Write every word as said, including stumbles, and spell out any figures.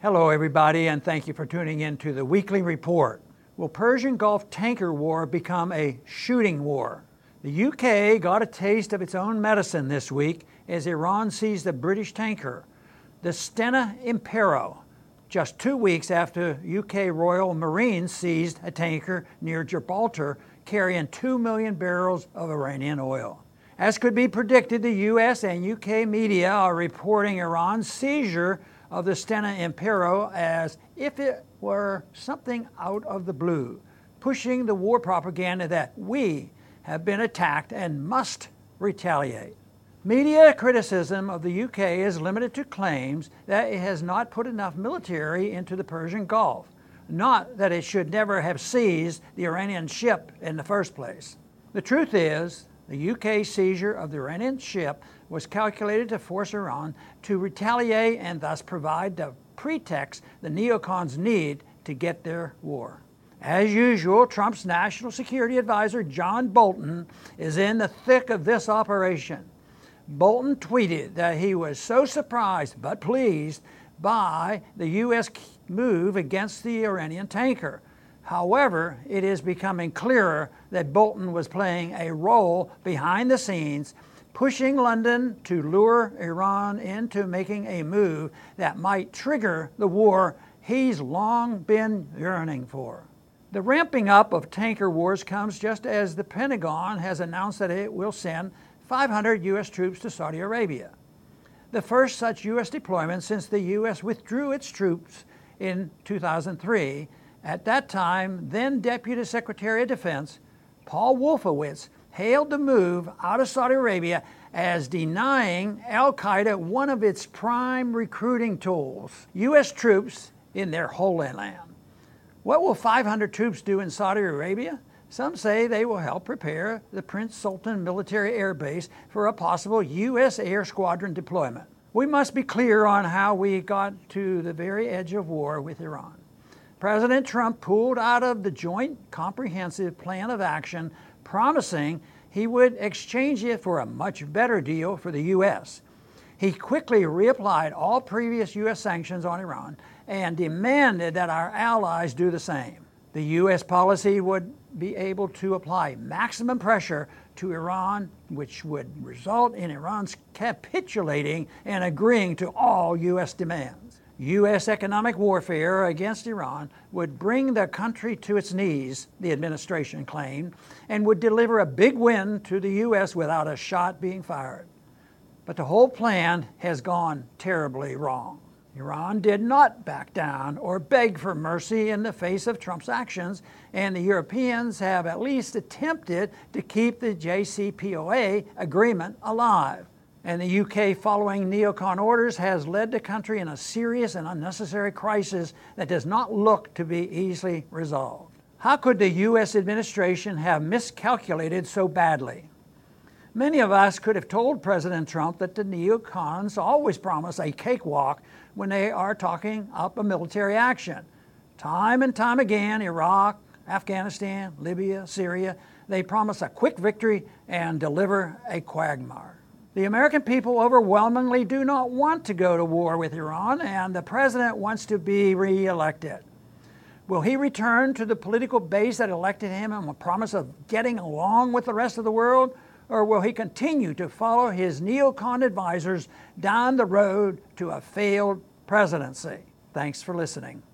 Hello everybody, and thank you for tuning in to the weekly report. Will Persian Gulf tanker war become a shooting war? The U K got a taste of its own medicine this week as Iran seized the British tanker, the Stena Impero, just two weeks after U K Royal Marines seized a tanker near Gibraltar carrying two million barrels of Iranian oil. As could be predicted, the U S and U K media are reporting Iran's seizure of the Stena Impero as if it were something out of the blue, pushing the war propaganda that we have been attacked and must retaliate. Media criticism of the U K is limited to claims that it has not put enough military into the Persian Gulf, not that it should never have seized the Iranian ship in the first place. The truth is, the U K seizure of the Iranian ship was calculated to force Iran to retaliate and thus provide the pretext the neocons need to get their war. As usual, Trump's national security advisor, John Bolton, is in the thick of this operation. Bolton tweeted that he was so surprised but pleased by the U S move against the Iranian tanker. However, it is becoming clearer that Bolton was playing a role behind the scenes, pushing London to lure Iran into making a move that might trigger the war he's long been yearning for. The ramping up of tanker wars comes just as the Pentagon has announced that it will send five hundred U S troops to Saudi Arabia, the first such U S deployment since the U S withdrew its troops in two thousand three. At that time, then Deputy Secretary of Defense Paul Wolfowitz hailed the move out of Saudi Arabia as denying al-Qaeda one of its prime recruiting tools, U S troops in their Holy Land. What will five hundred troops do in Saudi Arabia? Some say they will help prepare the Prince Sultan Military Air Base for a possible U S Air Squadron deployment. We must be clear on how we got to the very edge of war with Iran. President Trump pulled out of the Joint Comprehensive Plan of Action, promising he would exchange it for a much better deal for the U S. He quickly reapplied all previous U S sanctions on Iran and demanded that our allies do the same. The U S policy would be able to apply maximum pressure to Iran, which would result in Iran's capitulating and agreeing to all U S demands. U S economic warfare against Iran would bring the country to its knees, the administration claimed, and would deliver a big win to the U S without a shot being fired. But the whole plan has gone terribly wrong. Iran did not back down or beg for mercy in the face of Trump's actions, and the Europeans have at least attempted to keep the J C P O A agreement alive. And the U K, following neocon orders, has led the country in a serious and unnecessary crisis that does not look to be easily resolved. How could the U S administration have miscalculated so badly? Many of us could have told President Trump that the neocons always promise a cakewalk when they are talking up a military action. Time and time again, Iraq, Afghanistan, Libya, Syria, they promise a quick victory and deliver a quagmire. The American people overwhelmingly do not want to go to war with Iran, and the president wants to be re-elected. Will he return to the political base that elected him on the promise of getting along with the rest of the world, or will he continue to follow his neocon advisors down the road to a failed presidency? Thanks for listening.